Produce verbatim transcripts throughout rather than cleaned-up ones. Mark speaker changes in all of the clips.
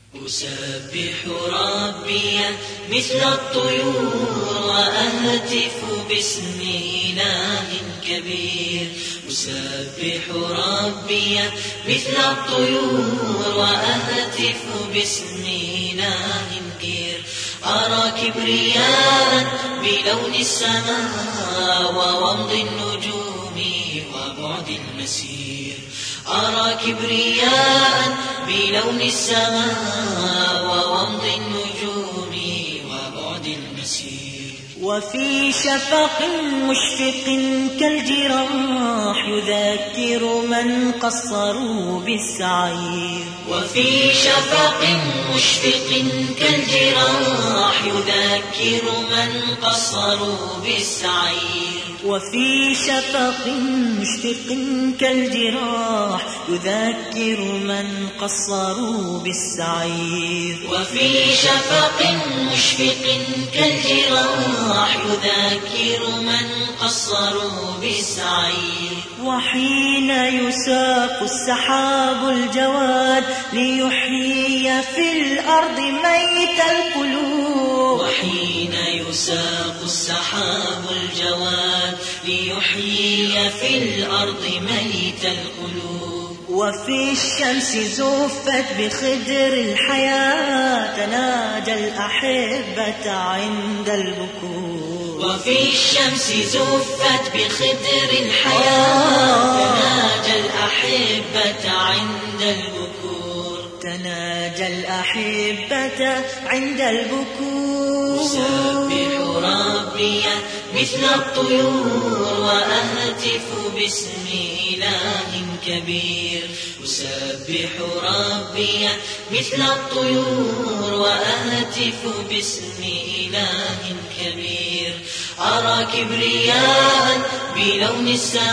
Speaker 1: أسبح ربي مثل الطيور وأهتف باسم إله كبير. أسبح ربي مثل الطيور وأهتف باسم إله كبير. أرى كبرياء بلون السماء وومض النجوم وبعد المسير. أرى كبرياء بلون السماء وومض النجوم وبعد المسير.
Speaker 2: وفي شفق مشفق كالجراح يذكر من قصروا بالسعير.
Speaker 1: وفي شفق مشفق كالجراح يذكر من قصروا بالسعير.
Speaker 2: وفي شفق مشفق كالجراح يذكر من قصروا بالسعير.
Speaker 1: وفي شفق مشفق كالجراح يذكر من قصروا بالسعير.
Speaker 2: وحين يساق السحاب الجواد ليحيي في الأرض ميت القلوب.
Speaker 1: وحين يساق السحاب الجواد ليحيي في الأرض ميت القلوب.
Speaker 2: وفي الشمس زفت بخدر الحياة تناجى الأحبة عند البكور.
Speaker 1: وفي الشمس زفت بخدر الحياة تناجى الأحبة عند البكور.
Speaker 2: تناجى الأحبة عند البكور.
Speaker 1: أسبح ربي مثل الطيور وأهتف باسم إله كبير. أسبح ربي مثل الطيور وأهتف باسم إله كبير. أرى كبرياء بلون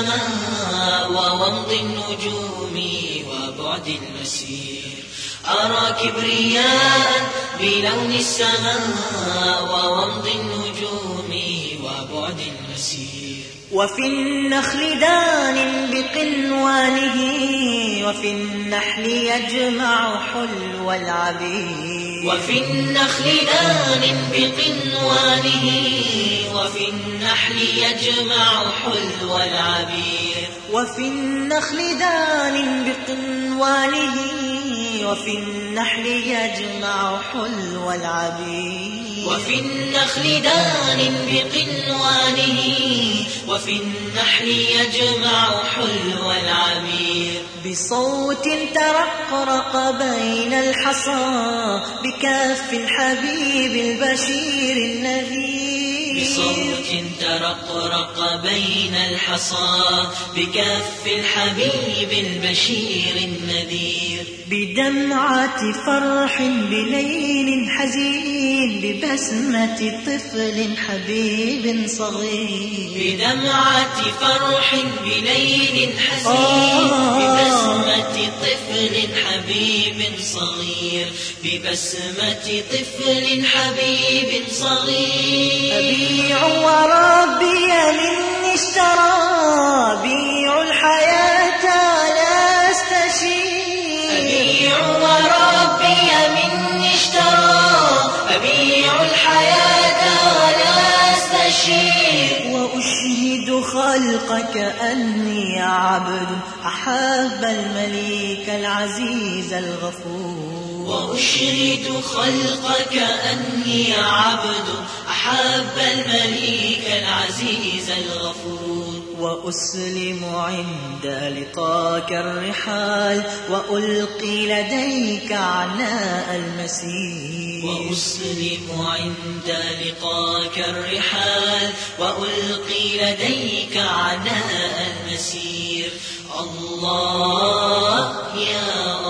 Speaker 1: السماء وومض النجوم وبعد المسير. أرى كبرياء بلون السماء وومض النجوم وبعد المسير.
Speaker 2: وفي النخل دان بقنوانه وفي النحل يجمع حلو العبير.
Speaker 1: وفي النخل دان بقنوانه وفي النحل يجمع حلو العبير.
Speaker 2: وفي النخل دان بقنوانه وفي النحل يجمع حلو العبير.
Speaker 1: وفي النخل دان بقنوانه وفي النحل يجمع حلو العبير.
Speaker 2: بصوت ترقرق بين الحصى بكف الحبيب البشير النذير.
Speaker 1: بصوت ترقرق بين الحصى بكف الحبيب البشير النذير.
Speaker 2: بدمعة فرح بليل حزين ببسمة طفل حبيب صغير.
Speaker 1: بدمعة فرح بليل حزين ببسمة طفل حبيب صغير. ببسمة طفل حبيب صغير.
Speaker 2: أبيع وربي مني اشترى بيع الحياة لا استشير.
Speaker 1: أبيع وربي مني اشترى أبيع الحياة لا استشير.
Speaker 2: وأشهد خلقك أني عبد أحب المليك العزيز الغفور.
Speaker 1: وأشهد خلقك أني عبد أحب المليك العزيز الغفور.
Speaker 2: وأسلم عند لقاك الرحال وألقي لديك عناء المسير.
Speaker 1: وأسلم عند لقاك الرحال وألقي لديك عناء المسير. الله يا